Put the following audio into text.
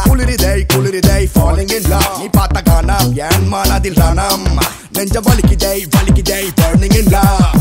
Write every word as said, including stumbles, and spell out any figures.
குளிரிதை குளிரிதை falling in love. நீ பார்த்த காணாம் என் மனதில் ராணம் நெஞ்ச வலிக்குதை வலிக்குதை burning in love.